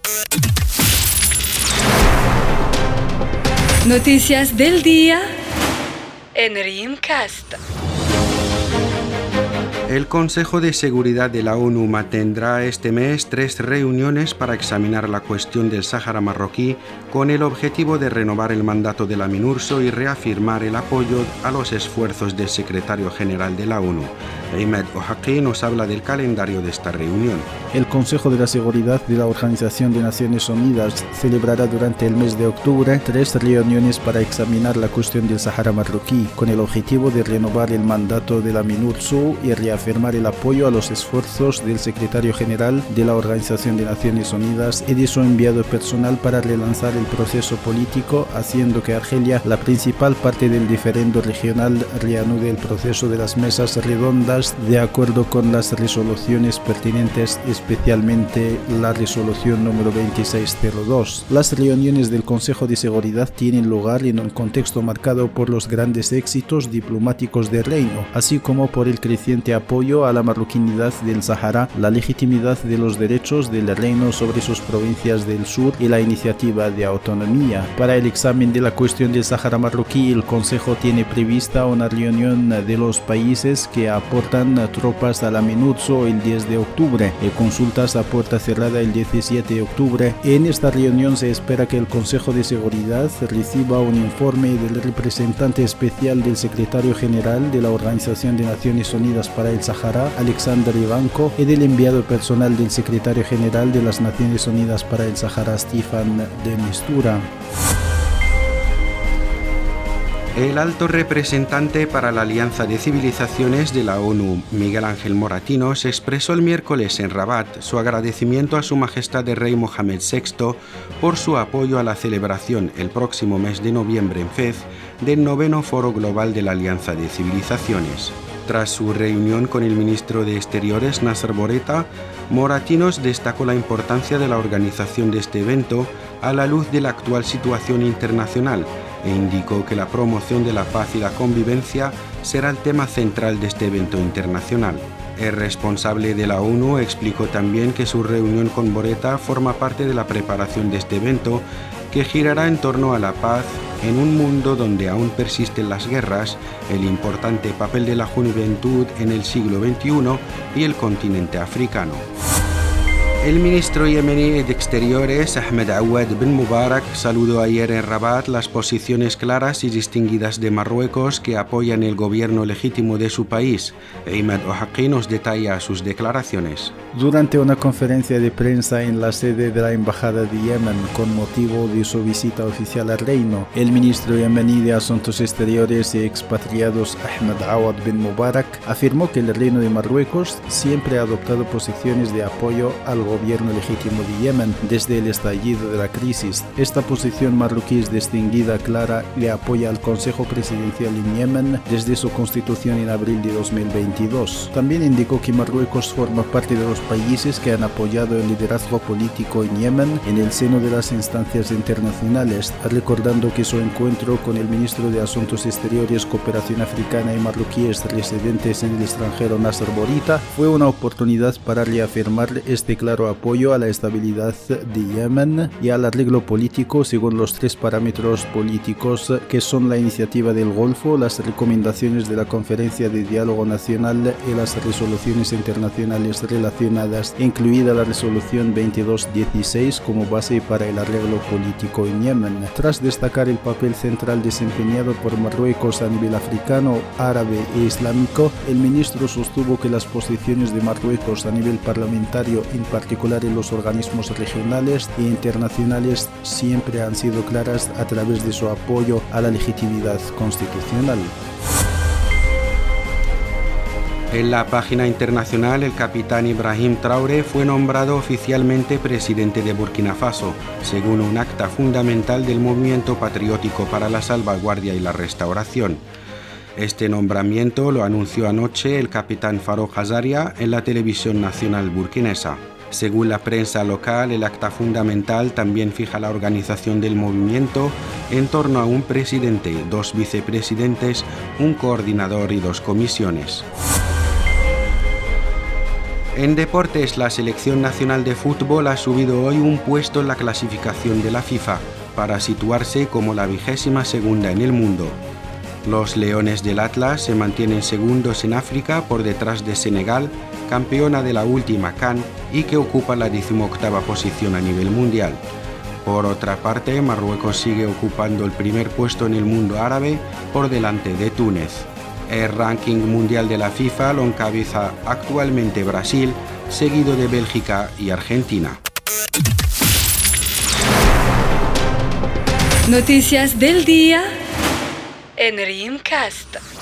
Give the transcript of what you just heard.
Noticias del día en Rimcast. El Consejo de Seguridad de la ONU mantendrá este mes 3 reuniones para examinar la cuestión del Sáhara marroquí con el objetivo de renovar el mandato de la MINURSO y reafirmar el apoyo a los esfuerzos del secretario general de la ONU. Ahmed Ohaki nos habla del calendario de esta reunión. El Consejo de la Seguridad de la Organización de Naciones Unidas celebrará durante el mes de octubre 3 reuniones para examinar la cuestión del Sáhara marroquí, con el objetivo de renovar el mandato de la MINURSO y reafirmar el apoyo a los esfuerzos del secretario general de la Organización de Naciones Unidas y de su enviado personal para relanzar el proceso político, haciendo que Argelia, la principal parte del diferendo regional, reanude el proceso de las mesas redondas de acuerdo con las resoluciones pertinentes, especialmente la resolución número 2602. Las reuniones del Consejo de Seguridad tienen lugar en un contexto marcado por los grandes éxitos diplomáticos del reino, así como por el creciente apoyo a la marroquinidad del Sáhara, la legitimidad de los derechos del reino sobre sus provincias del sur y la iniciativa de autonomía. Para el examen de la cuestión del Sáhara marroquí, el Consejo tiene prevista una reunión de los países que aportan tropas a la MINURSO el 10 de octubre y consultas a puerta cerrada el 17 de octubre. En esta reunión se espera que el Consejo de Seguridad reciba un informe del representante especial del secretario general de la Organización de Naciones Unidas para el Sáhara, Alexander Ivanko, y del enviado personal del secretario general de las Naciones Unidas para el Sáhara, Stefan de Mistura. El alto representante para la Alianza de Civilizaciones de la ONU, Miguel Ángel Moratinos, expresó el miércoles en Rabat su agradecimiento a Su Majestad el Rey Mohamed VI por su apoyo a la celebración el próximo mes de noviembre en Fez del 9º Foro Global de la Alianza de Civilizaciones. Tras su reunión con el ministro de Exteriores, Nasser Bourita, Moratinos destacó la importancia de la organización de este evento a la luz de la actual situación internacional e indicó que la promoción de la paz y la convivencia será el tema central de este evento internacional. El responsable de la ONU explicó también que su reunión con Bourita forma parte de la preparación de este evento, que girará en torno a la paz en un mundo donde aún persisten las guerras, el importante papel de la juventud en el siglo XXI y el continente africano. El ministro yemení de Exteriores, Ahmed Awad bin Mubarak, saludó ayer en Rabat las posiciones claras y distinguidas de Marruecos que apoyan el gobierno legítimo de su país. Ahmed Ohaki nos detalla sus declaraciones. Durante una conferencia de prensa en la sede de la Embajada de Yemen con motivo de su visita oficial al reino, el ministro yemení de Asuntos Exteriores y Expatriados, Ahmed Awad bin Mubarak, afirmó que el reino de Marruecos siempre ha adoptado posiciones de apoyo al gobierno legítimo de Yemen desde el estallido de la crisis. Esta posición marroquí es distinguida, clara y apoya al Consejo Presidencial en Yemen desde su constitución en abril de 2022. También indicó que Marruecos forma parte de los países que han apoyado el liderazgo político en Yemen en el seno de las instancias internacionales, recordando que su encuentro con el ministro de Asuntos Exteriores, Cooperación Africana y marroquíes residentes en el extranjero, Nasser Bourita, fue una oportunidad para reafirmar este claro apoyo a la estabilidad de Yemen y al arreglo político según los 3 parámetros políticos que son la iniciativa del Golfo, las recomendaciones de la Conferencia de Diálogo Nacional y las resoluciones internacionales relacionadas, incluida la resolución 2216 como base para el arreglo político en Yemen. Tras destacar el papel central desempeñado por Marruecos a nivel africano, árabe e islámico, el ministro sostuvo que las posiciones de Marruecos a nivel parlamentario, en particular en los organismos regionales e internacionales, siempre han sido claras a través de su apoyo a la legitimidad constitucional. En la página internacional, el capitán Ibrahim Traoré fue nombrado oficialmente presidente de Burkina Faso, según un acta fundamental del movimiento patriótico para la salvaguardia y la restauración. Este nombramiento lo anunció anoche el capitán Farouk Azaria en la televisión nacional burkinesa. Según la prensa local, el acta fundamental también fija la organización del movimiento en torno a un presidente, 2 vicepresidentes, un coordinador y 2 comisiones. En deportes, la selección nacional de fútbol ha subido hoy un puesto en la clasificación de la FIFA para situarse como la 22ª en el mundo. Los Leones del Atlas se mantienen segundos en África por detrás de Senegal, campeona de la última CAN y que ocupa la 18ª posición a nivel mundial. Por otra parte, Marruecos sigue ocupando el primer puesto en el mundo árabe por delante de Túnez. El ranking mundial de la FIFA lo encabeza actualmente Brasil, seguido de Bélgica y Argentina. Noticias del día en Rimcast.